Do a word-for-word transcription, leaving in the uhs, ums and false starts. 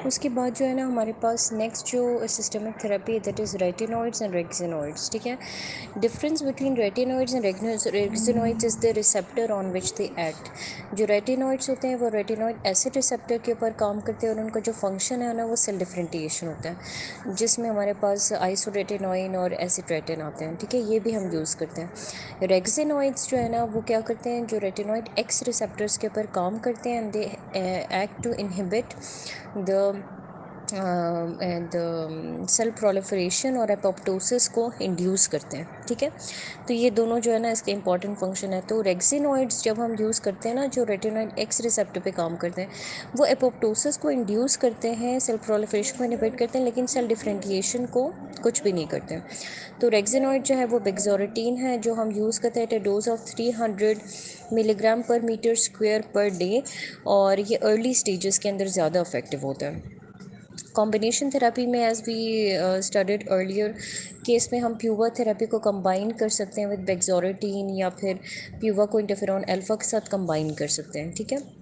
उसके बाद जो है ना हमारे पास नेक्स्ट जो सिस्टमिक थेरेपी है that is retinoids and rexinoids, ठीक है। Difference between retinoids and rexinoids is the receptor on which they act. जो रेटिनॉइड्स होते हैं वो रेटिनॉइड एसिड रिसेप्टर के ऊपर काम करते हैं और उनका जो फंक्शन है ना वो सेल डिफरेंटिएशन होता है, जिसमें हमारे पास आइसोरेटिनॉइन और एसिट्रेटिन आते हैं, ठीक है, ये भी हम यूज़ करते हैं। रेक्सिनॉइड्स जो है ना वो क्या करते हैं, जो रेटिनॉइड एक्स रिसेप्टर्स के ऊपर काम करते हैं and they act to inhibit the and cell proliferation और एपोप्टोसिस को इंड्यूस करते हैं, ठीक है। तो ये दोनों जो है ना इसके इंपॉर्टेंट फंक्शन है। तो रेक्सिनॉइड्स जब हम यूज़ करते हैं ना, जो रेटिनॉइड एक्स रिसेप्टर पे काम करते हैं, वो एपोप्टोसिस को इंड्यूस करते हैं, सेल प्रोलिफरेशन को इनहिबिट करते हैं, लेकिन सेल डिफरेंटिएशन को कुछ भी नहीं करते। तो रेक्सिनॉइड जो है वो बेक्सोरेटिन है, जो हम यूज़ करते हैं at a dose of three hundred milligram per metre square per day, और ये अर्ली स्टेजेस के अंदर ज़्यादा इफेक्टिव होता है। कॉम्बिनेशन थेरेपी में as we studied earlier case में हम प्यूवा थेरेपी को कंबाइन कर सकते हैं विद बेक्सोरेटिन, या फिर प्यूवा को इंटरफेरॉन अल्फा के साथ कंबाइन कर सकते हैं, ठीक है।